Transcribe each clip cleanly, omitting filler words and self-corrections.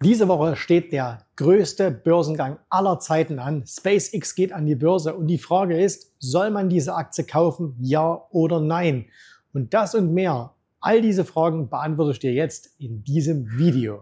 Diese Woche steht der größte Börsengang aller Zeiten an. SpaceX geht an die Börse und die Frage ist, soll man diese Aktie kaufen, ja oder nein? Und das und mehr, all diese Fragen beantworte ich dir jetzt in diesem Video.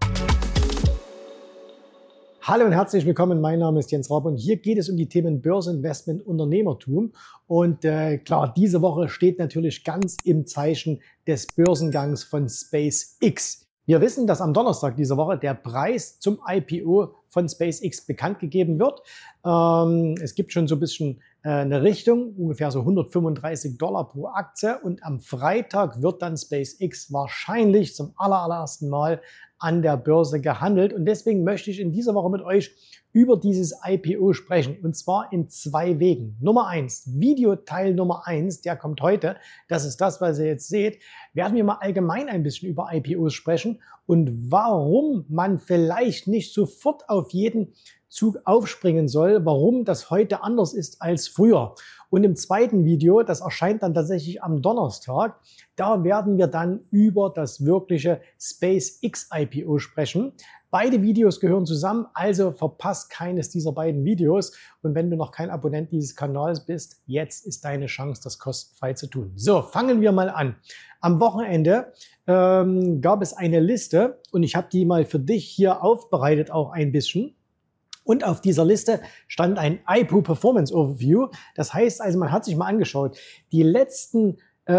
Hallo und herzlich willkommen, mein Name ist Jens Raab und hier geht es um die Themen Börseninvestment, Unternehmertum. Und klar, diese Woche steht natürlich ganz im Zeichen des Börsengangs von SpaceX. Wir wissen, dass am Donnerstag dieser Woche der Preis zum IPO von SpaceX bekannt gegeben wird. Es gibt schon so ein bisschen eine Richtung, ungefähr so $135 pro Aktie. Und am Freitag wird dann SpaceX wahrscheinlich zum allerersten Mal an der Börse gehandelt. Und deswegen möchte ich in dieser Woche mit euch über dieses IPO sprechen. Und zwar in zwei Wegen. Nummer 1, Videoteil Nummer 1, der kommt heute. Das ist das, was ihr jetzt seht. Werden wir mal allgemein ein bisschen über IPOs sprechen und warum man vielleicht nicht sofort auf jeden Zug aufspringen soll, warum das heute anders ist als früher. Und im zweiten Video, das erscheint dann tatsächlich am Donnerstag, da werden wir dann über das wirkliche SpaceX IPO sprechen. Beide Videos gehören zusammen, also verpasst keines dieser beiden Videos. Und wenn du noch kein Abonnent dieses Kanals bist, jetzt ist deine Chance, das kostenfrei zu tun. So, fangen wir mal an. Am Wochenende gab es eine Liste und ich habe die mal für dich hier aufbereitet, auch ein bisschen. Und auf dieser Liste stand ein IPO Performance Overview. Das heißt also, man hat sich mal angeschaut, die letzten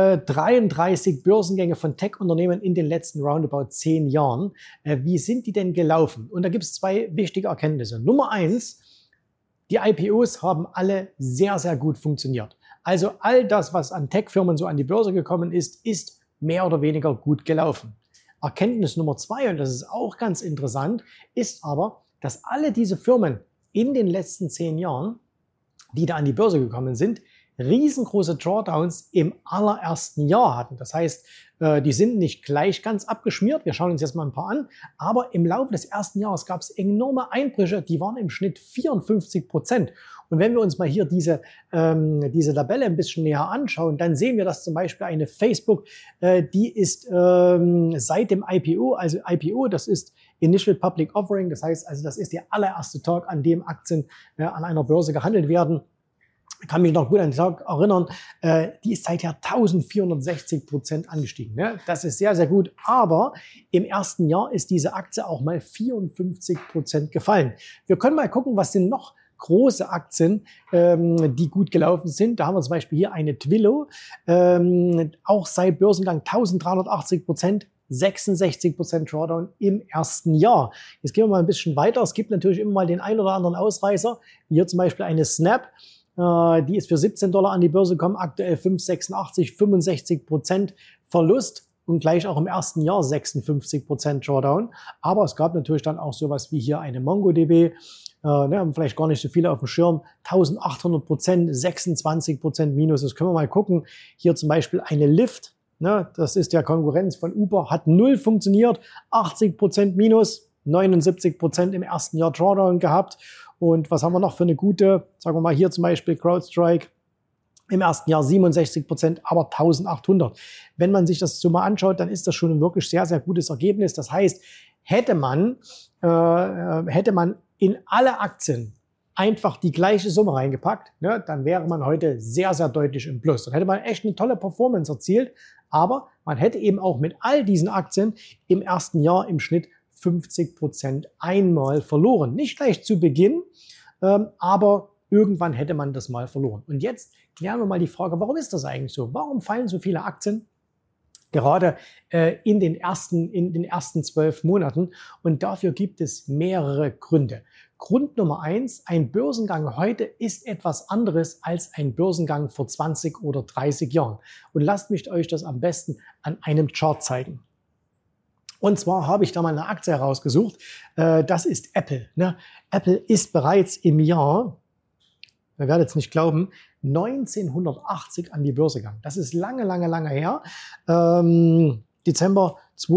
33 Börsengänge von Tech-Unternehmen in den letzten roundabout 10 Jahren. Wie sind die denn gelaufen? Und da gibt es zwei wichtige Erkenntnisse. Nummer 1, die IPOs haben alle sehr, sehr gut funktioniert. Also all das, was an Tech-Firmen so an die Börse gekommen ist, ist mehr oder weniger gut gelaufen. Erkenntnis Nummer 2, und das ist auch ganz interessant, ist aber, dass alle diese Firmen in den letzten 10 Jahren, die da an die Börse gekommen sind, riesengroße Drawdowns im allerersten Jahr hatten. Das heißt, die sind nicht gleich ganz abgeschmiert. Wir schauen uns jetzt mal ein paar an. Aber im Laufe des ersten Jahres gab es enorme Einbrüche. Die waren im Schnitt 54%. Und wenn wir uns mal hier diese Tabelle ein bisschen näher anschauen, dann sehen wir, dass zum Beispiel eine Facebook, die ist seit dem IPO, also IPO, das ist Initial Public Offering, das heißt also, das ist der allererste Tag, an dem Aktien an einer Börse gehandelt werden. Ich kann mich noch gut an den Tag erinnern, die ist seither 1460% angestiegen. Ne? Das ist sehr, sehr gut. Aber im ersten Jahr ist diese Aktie auch mal 54% gefallen. Wir können mal gucken, was sind noch große Aktien, die gut gelaufen sind. Da haben wir zum Beispiel hier eine Twilio, auch seit Börsengang 1380%. 66% Drawdown im ersten Jahr. Jetzt gehen wir mal ein bisschen weiter. Es gibt natürlich immer mal den einen oder anderen Ausreißer. Hier zum Beispiel eine Snap. Die ist für $17 an die Börse gekommen. Aktuell 5,86, 65% Verlust. Und gleich auch im ersten Jahr 56% Drawdown. Aber es gab natürlich dann auch sowas wie hier eine MongoDB. Haben vielleicht gar nicht so viele auf dem Schirm. 1800%, 26% Minus. Das können wir mal gucken. Hier zum Beispiel eine Lyft. Das ist der Konkurrenz von Uber, hat 0 funktioniert, 80% Minus, 79% im ersten Jahr Drawdown gehabt. Und was haben wir noch für eine gute, sagen wir mal hier zum Beispiel CrowdStrike, im ersten Jahr 67%, aber 1800. Wenn man sich das so mal anschaut, dann ist das schon ein wirklich sehr, sehr gutes Ergebnis. Das heißt, hätte man in alle Aktien einfach die gleiche Summe reingepackt, dann wäre man heute sehr, sehr deutlich im Plus. Dann hätte man echt eine tolle Performance erzielt, aber man hätte eben auch mit all diesen Aktien im ersten Jahr im Schnitt 50% einmal verloren. Nicht gleich zu Beginn, aber irgendwann hätte man das mal verloren. Und jetzt klären wir mal die Frage, warum ist das eigentlich so? Warum fallen so viele Aktien gerade in den ersten 12 Monaten? Und dafür gibt es mehrere Gründe. Grund Nummer 1, ein Börsengang heute ist etwas anderes als ein Börsengang vor 20 oder 30 Jahren. Und lasst mich euch das am besten an einem Chart zeigen. Und zwar habe ich da mal eine Aktie herausgesucht. Das ist Apple. Apple ist bereits im Jahr, ihr werdet es nicht glauben, 1980 an die Börse gegangen. Das ist lange, lange, lange her. Dezember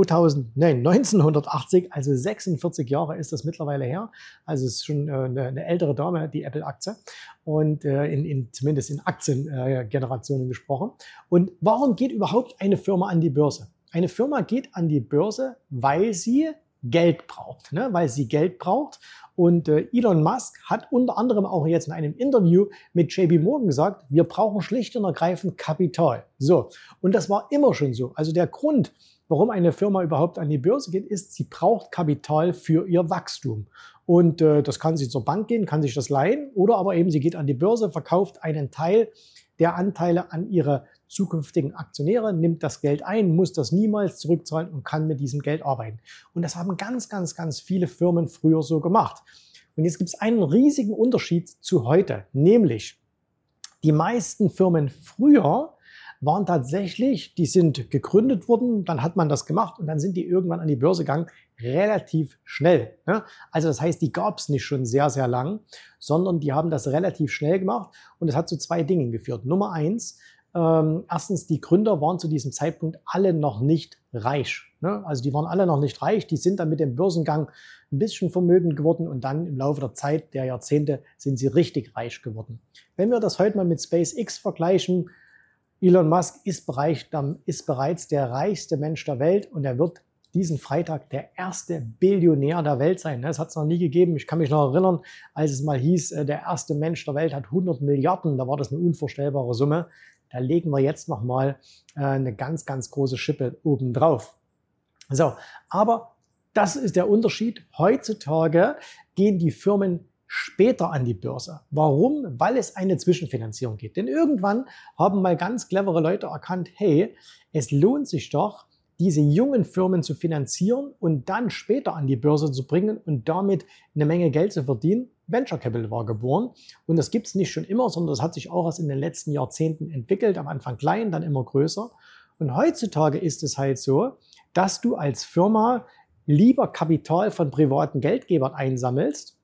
1980, also 46 Jahre ist das mittlerweile her. Also es ist schon eine ältere Dame, die Apple-Aktie. Und zumindest in Aktiengenerationen gesprochen. Und warum geht überhaupt eine Firma an die Börse? Eine Firma geht an die Börse, weil sie Geld braucht, ne? Weil sie Geld braucht. Und Elon Musk hat unter anderem auch jetzt in einem Interview mit JP Morgan gesagt, wir brauchen schlicht und ergreifend Kapital. So, und das war immer schon so. Also der Grund, warum eine Firma überhaupt an die Börse geht, ist, sie braucht Kapital für ihr Wachstum. Und das kann sie zur Bank gehen, kann sich das leihen, oder aber eben sie geht an die Börse, verkauft einen Teil der Anteile an ihre zukünftigen Aktionäre, nimmt das Geld ein, muss das niemals zurückzahlen und kann mit diesem Geld arbeiten. Und das haben ganz viele Firmen früher so gemacht. Und jetzt gibt es einen riesigen Unterschied zu heute, nämlich die meisten Firmen früher waren tatsächlich, die sind gegründet worden, dann hat man das gemacht und dann sind die irgendwann an die Börse gegangen, relativ schnell. Ne? Also das heißt, die gab es nicht schon sehr lang, sondern die haben das relativ schnell gemacht und es hat zu zwei Dingen geführt. Nummer eins, erstens, die Gründer waren zu diesem Zeitpunkt alle noch nicht reich. Ne? Also die waren alle noch nicht reich, die sind dann mit dem Börsengang ein bisschen vermögend geworden und dann im Laufe der Zeit, der Jahrzehnte, sind sie richtig reich geworden. Wenn wir das heute mal mit SpaceX vergleichen, Elon Musk ist bereits der reichste Mensch der Welt und er wird diesen Freitag der erste Billionär der Welt sein. Das hat es noch nie gegeben. Ich kann mich noch erinnern, als es mal hieß, der erste Mensch der Welt hat 100 Milliarden. Da war das eine unvorstellbare Summe. Da legen wir jetzt nochmal eine ganz große Schippe obendrauf. So, aber das ist der Unterschied. Heutzutage gehen die Firmen später an die Börse. Warum? Weil es eine Zwischenfinanzierung gibt. Denn irgendwann haben mal ganz clevere Leute erkannt, hey, es lohnt sich doch, diese jungen Firmen zu finanzieren und dann später an die Börse zu bringen und damit eine Menge Geld zu verdienen. Venture Capital war geboren und das gibt es nicht schon immer, sondern das hat sich auch erst in den letzten Jahrzehnten entwickelt, am Anfang klein, dann immer größer. Und heutzutage ist es halt so, dass du als Firma lieber Kapital von privaten Geldgebern einsammelst,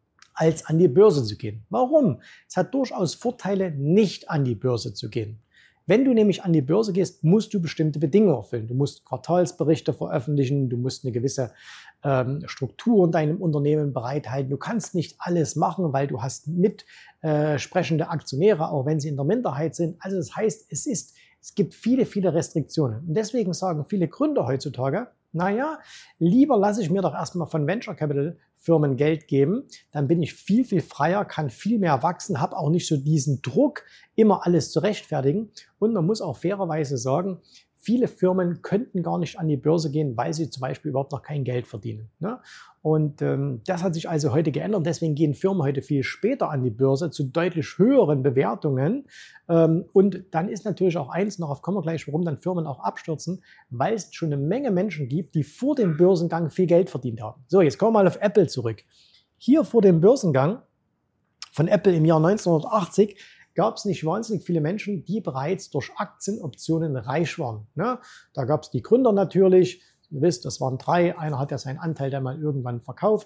als an die Börse zu gehen. Warum? Es hat durchaus Vorteile, nicht an die Börse zu gehen. Wenn du nämlich an die Börse gehst, musst du bestimmte Bedingungen erfüllen. Du musst Quartalsberichte veröffentlichen, du musst eine gewisse Struktur in deinem Unternehmen bereithalten. Du kannst nicht alles machen, weil du hast mitsprechende Aktionäre, auch wenn sie in der Minderheit sind. Also das heißt, es gibt viele Restriktionen. Und deswegen sagen viele Gründer heutzutage, naja, lieber lasse ich mir doch erstmal von Venture Capital Firmen Geld geben, dann bin ich viel freier, kann viel mehr wachsen, habe auch nicht so diesen Druck, immer alles zu rechtfertigen. Und man muss auch fairerweise sagen, viele Firmen könnten gar nicht an die Börse gehen, weil sie zum Beispiel überhaupt noch kein Geld verdienen. Ne? Und das hat sich also heute geändert. Deswegen gehen Firmen heute viel später an die Börse zu deutlich höheren Bewertungen. Und dann ist natürlich auch eins, darauf kommen wir gleich, warum dann Firmen auch abstürzen, weil es schon eine Menge Menschen gibt, die vor dem Börsengang viel Geld verdient haben. So, jetzt kommen wir mal auf Apple zurück. Hier vor dem Börsengang von Apple im Jahr 1980 gab es nicht wahnsinnig viele Menschen, die bereits durch Aktienoptionen reich waren. Ne? Da gab es die Gründer natürlich. Ihr wisst, das waren drei. Einer hat ja seinen Anteil dann mal irgendwann verkauft.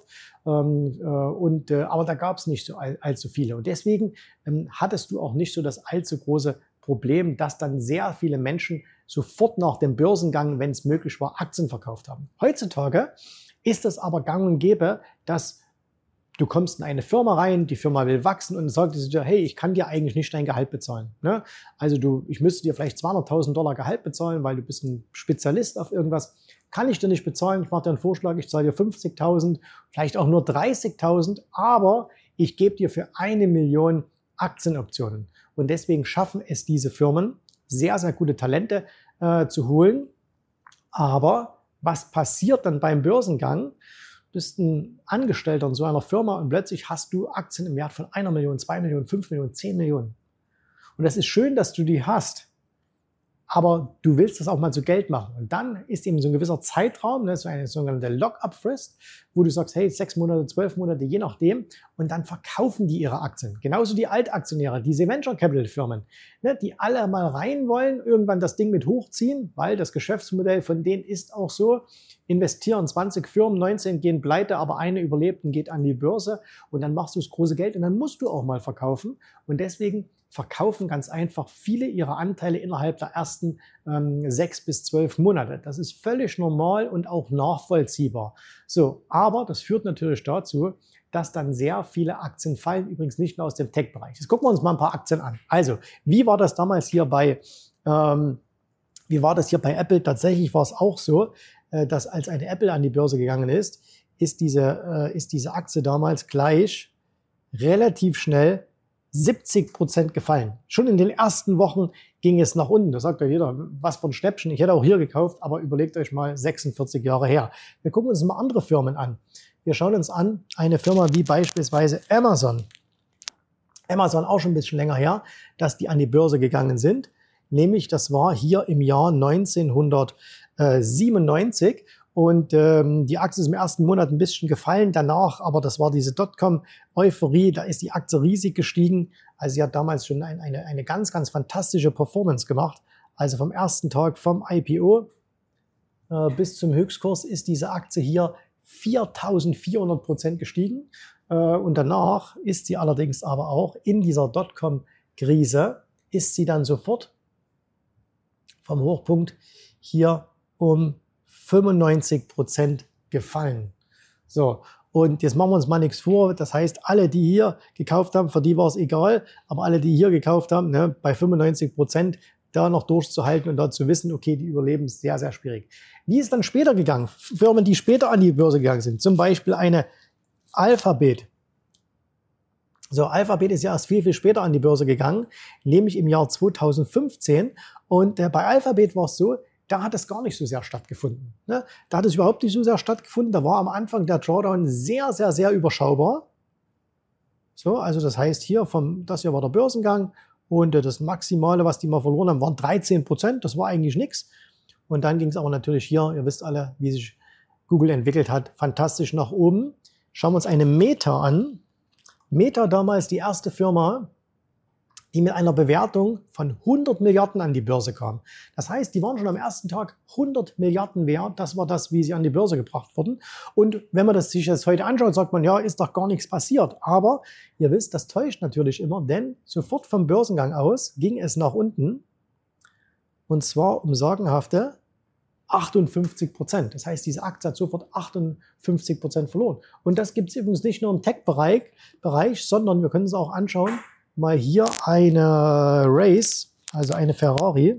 Aber da gab es nicht so allzu viele. Und deswegen hattest du auch nicht so das allzu große Problem, dass dann sehr viele Menschen sofort nach dem Börsengang, wenn es möglich war, Aktien verkauft haben. Heutzutage ist es aber gang und gäbe, dass du kommst in eine Firma rein, die Firma will wachsen und sagt dir, hey, ich kann dir eigentlich nicht dein Gehalt bezahlen. Ne? Also ich müsste dir vielleicht $200.000 Gehalt bezahlen, weil du bist ein Spezialist auf irgendwas. Kann ich dir nicht bezahlen, ich mache dir einen Vorschlag, ich zahle dir 50.000, vielleicht auch nur 30.000, aber ich gebe dir für 1 Million Aktienoptionen. Und deswegen schaffen es diese Firmen, sehr gute Talente zu holen. Aber was passiert dann beim Börsengang? Du bist ein Angestellter in so einer Firma und plötzlich hast du Aktien im Wert von 1 Million, 2 Millionen, 5 Millionen, 10 Millionen. Und das ist schön, dass du die hast. Aber du willst das auch mal zu Geld machen. Und dann ist eben so ein gewisser Zeitraum, so eine sogenannte Lock-up-Frist, wo du sagst, hey, 6 Monate, 12 Monate, je nachdem. Und dann verkaufen die ihre Aktien. Genauso die Altaktionäre, diese Venture-Capital-Firmen, die alle mal rein wollen, irgendwann das Ding mit hochziehen, weil das Geschäftsmodell von denen ist auch so, investieren 20 Firmen, 19 gehen pleite, aber eine überlebt und geht an die Börse. Und dann machst du das große Geld und dann musst du auch mal verkaufen. Und deswegen verkaufen ganz einfach viele ihrer Anteile innerhalb der ersten 6 bis 12 Monate. Das ist völlig normal und auch nachvollziehbar. So, aber das führt natürlich dazu, dass dann sehr viele Aktien fallen, übrigens nicht nur aus dem Tech-Bereich. Jetzt gucken wir uns mal ein paar Aktien an. Also, wie war das damals hier bei Apple? Tatsächlich war es auch so. dass als eine Apple an die Börse gegangen ist, ist diese Aktie damals gleich relativ schnell 70% gefallen. Schon in den ersten Wochen ging es nach unten. Da sagt ja jeder, was für ein Schnäppchen. Ich hätte auch hier gekauft, aber überlegt euch mal, 46 Jahre her. Wir gucken uns mal andere Firmen an. Wir schauen uns an, eine Firma wie beispielsweise Amazon. Amazon auch schon ein bisschen länger her, dass die an die Börse gegangen sind. Nämlich, das war hier im Jahr 1997. Und die Aktie ist im ersten Monat ein bisschen gefallen, danach, aber das war diese Dotcom-Euphorie, da ist die Aktie riesig gestiegen. Also sie hat damals schon eine ganz, ganz fantastische Performance gemacht. Also vom ersten Tag vom IPO bis zum Höchstkurs ist diese Aktie hier 4.400% gestiegen. Und danach ist sie allerdings aber auch in dieser Dotcom-Krise, ist sie dann sofort vom Hochpunkt hier um 95% gefallen. So, und jetzt machen wir uns mal nichts vor. Das heißt, alle, die hier gekauft haben, für die war es egal, aber alle, die hier gekauft haben, ne, bei 95% da noch durchzuhalten und da zu wissen, okay, die überleben, ist sehr, sehr schwierig. Wie ist dann später gegangen? Firmen, die später an die Börse gegangen sind, zum Beispiel eine Alphabet. So, Alphabet ist ja erst viel, viel später an die Börse gegangen, nämlich im Jahr 2015. Und bei Alphabet war es so, da hat es gar nicht so sehr stattgefunden. Ne? Da hat es überhaupt nicht so sehr stattgefunden. Da war am Anfang der Drawdown sehr, sehr, sehr überschaubar. So, also das heißt hier, das hier war der Börsengang und das Maximale, was die mal verloren haben, waren 13%. Das war eigentlich nichts. Und dann ging es aber natürlich hier, ihr wisst alle, wie sich Google entwickelt hat, fantastisch nach oben. Schauen wir uns eine Meta an. Meta damals die erste Firma, die mit einer Bewertung von 100 Milliarden an die Börse kam. Das heißt, die waren schon am ersten Tag 100 Milliarden wert. Das war das, wie sie an die Börse gebracht wurden. Und wenn man sich das heute anschaut, sagt man, ja, ist doch gar nichts passiert. Aber ihr wisst, das täuscht natürlich immer, denn sofort vom Börsengang aus ging es nach unten. Und zwar um sagenhafte 58%. Das heißt, diese Aktie hat sofort 58% verloren. Und das gibt es übrigens nicht nur im Tech-Bereich, sondern wir können es auch anschauen. Mal hier eine Race, also eine Ferrari.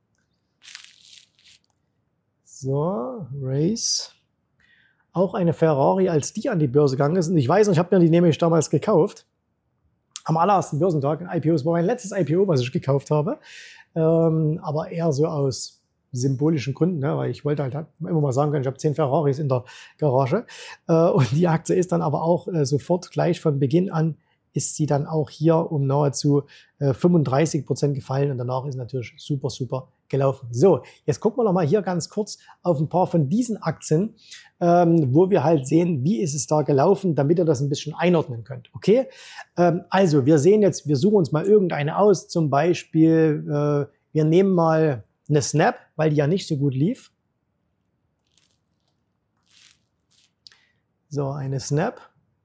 So, Race. Auch eine Ferrari, als die an die Börse gegangen ist. Und ich weiß noch, ich habe mir die nämlich damals gekauft. Am allerersten Börsentag in IPO. Das war mein letztes IPO, was ich gekauft habe. Aber eher so aus symbolischen Gründen, ne? Weil ich wollte halt immer mal sagen können, ich habe 10 Ferraris in der Garage. Und die Aktie ist dann aber auch sofort gleich von Beginn an ist sie dann auch hier um nahezu 35% gefallen und danach ist natürlich super, super gelaufen. So, jetzt gucken wir noch mal hier ganz kurz auf ein paar von diesen Aktien, wo wir halt sehen, wie ist es da gelaufen, damit ihr das ein bisschen einordnen könnt. Okay, also wir sehen jetzt, wir suchen uns mal irgendeine aus, zum Beispiel, wir nehmen mal eine Snap, weil die ja nicht so gut lief. So, eine Snap.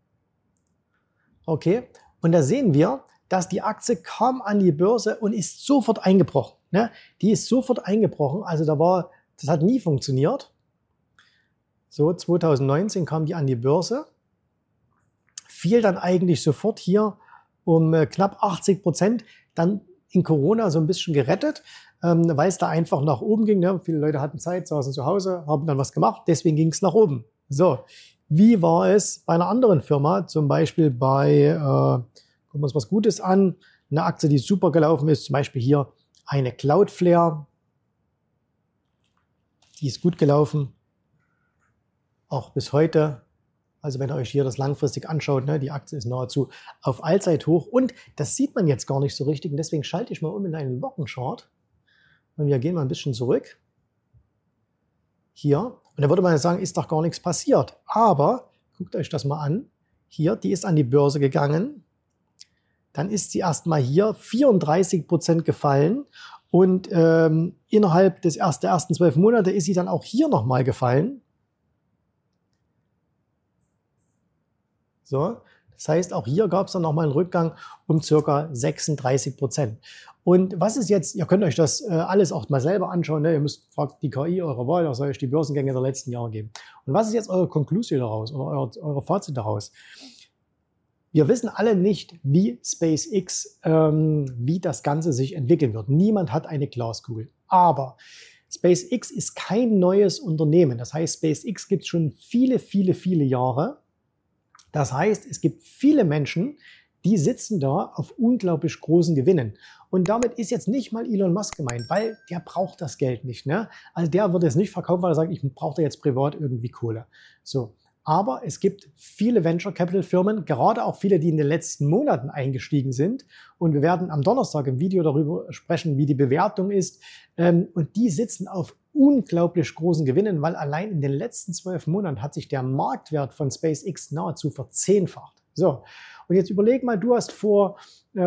Okay, und da sehen wir, dass die Aktie kam an die Börse und ist sofort eingebrochen. Ne? Die ist sofort eingebrochen, also das hat nie funktioniert. So, 2019 kam die an die Börse, fiel dann eigentlich sofort hier um knapp 80%, dann in Corona so ein bisschen gerettet, weil es da einfach nach oben ging. Ne? Viele Leute hatten Zeit, saßen zu Hause, haben dann was gemacht, deswegen ging es nach oben. So. Wie war es bei einer anderen Firma, zum Beispiel gucken wir uns was Gutes an, eine Aktie, die super gelaufen ist, zum Beispiel hier eine Cloudflare, die ist gut gelaufen, auch bis heute. Also wenn ihr euch hier das langfristig anschaut, ne, die Aktie ist nahezu auf Allzeithoch und das sieht man jetzt gar nicht so richtig und deswegen schalte ich mal um in einen Wochenchart und wir gehen mal ein bisschen zurück. Hier. Und da würde man sagen, ist doch gar nichts passiert. Aber, guckt euch das mal an. Hier, die ist an die Börse gegangen. Dann ist sie erstmal hier 34% gefallen. Und innerhalb der ersten 12 Monate ist sie dann auch hier nochmal gefallen. So, das heißt, auch hier gab es dann nochmal einen Rückgang um ca. 36%. Und was ist jetzt, ihr könnt euch das alles auch mal selber anschauen, ne? Ihr fragt die KI eurer Wahl, was soll euch die Börsengänge der letzten Jahre geben. Und was ist jetzt eure Konklusion daraus oder eure Fazit daraus? Wir wissen alle nicht, wie SpaceX, wie das Ganze sich entwickeln wird. Niemand hat eine Glaskugel. Aber SpaceX ist kein neues Unternehmen. Das heißt, SpaceX gibt es schon viele, viele, viele Jahre. Das heißt, es gibt viele Menschen, die sitzen da auf unglaublich großen Gewinnen. Und damit ist jetzt nicht mal Elon Musk gemeint, weil der braucht das Geld nicht. Ne? Also der wird es nicht verkaufen, weil er sagt, ich brauche da jetzt privat irgendwie Kohle. So. Aber es gibt viele Venture Capital Firmen, gerade auch viele, die in den letzten Monaten eingestiegen sind. Und wir werden am Donnerstag im Video darüber sprechen, wie die Bewertung ist. Und die sitzen auf unglaublich großen Gewinnen, weil allein in den letzten 12 Monaten hat sich der Marktwert von SpaceX nahezu verzehnfacht. So. Und jetzt überleg mal, du hast vor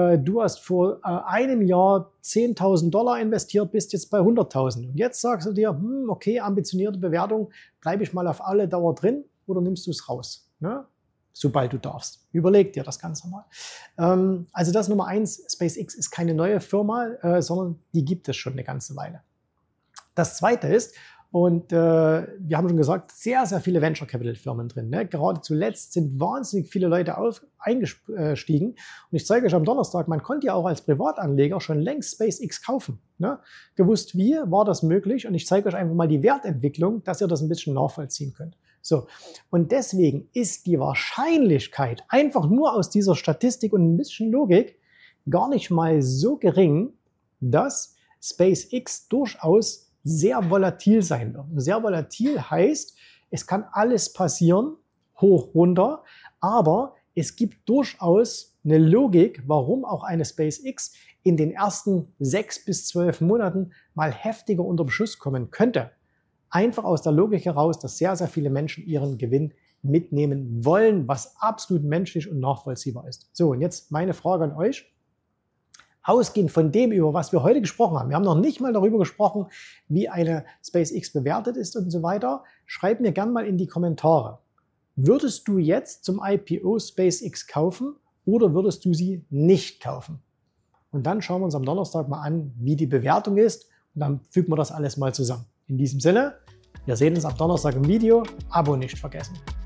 einem Jahr $10.000 investiert, bist jetzt bei 100.000. Und jetzt sagst du dir, okay, ambitionierte Bewertung, bleibe ich mal auf alle Dauer drin oder nimmst du es raus, ne? Sobald du darfst. Überleg dir das Ganze mal. Also das Nummer 1, SpaceX ist keine neue Firma, sondern die gibt es schon eine ganze Weile. Das Zweite ist, und wir haben schon gesagt, sehr, sehr viele Venture Capital Firmen drin. Ne? Gerade zuletzt sind wahnsinnig viele Leute eingestiegen. Und ich zeige euch am Donnerstag, man konnte ja auch als Privatanleger schon längst SpaceX kaufen. Ne? Gewusst wie, war das möglich. Und ich zeige euch einfach mal die Wertentwicklung, dass ihr das ein bisschen nachvollziehen könnt. So. Und deswegen ist die Wahrscheinlichkeit einfach nur aus dieser Statistik und ein bisschen Logik gar nicht mal so gering, dass SpaceX durchaus sehr volatil sein wird. Sehr volatil heißt, es kann alles passieren, hoch, runter, aber es gibt durchaus eine Logik, warum auch eine SpaceX in den ersten 6 bis 12 Monaten mal heftiger unter Beschuss kommen könnte. Einfach aus der Logik heraus, dass sehr, sehr viele Menschen ihren Gewinn mitnehmen wollen, was absolut menschlich und nachvollziehbar ist. So, und jetzt meine Frage an euch. Ausgehend von dem, über was wir heute gesprochen haben, wir haben noch nicht mal darüber gesprochen, wie eine SpaceX bewertet ist und so weiter, schreib mir gerne mal in die Kommentare. Würdest du jetzt zum IPO SpaceX kaufen oder würdest du sie nicht kaufen? Und dann schauen wir uns am Donnerstag mal an, wie die Bewertung ist und dann fügen wir das alles mal zusammen. In diesem Sinne, wir sehen uns am Donnerstag im Video, Abo nicht vergessen.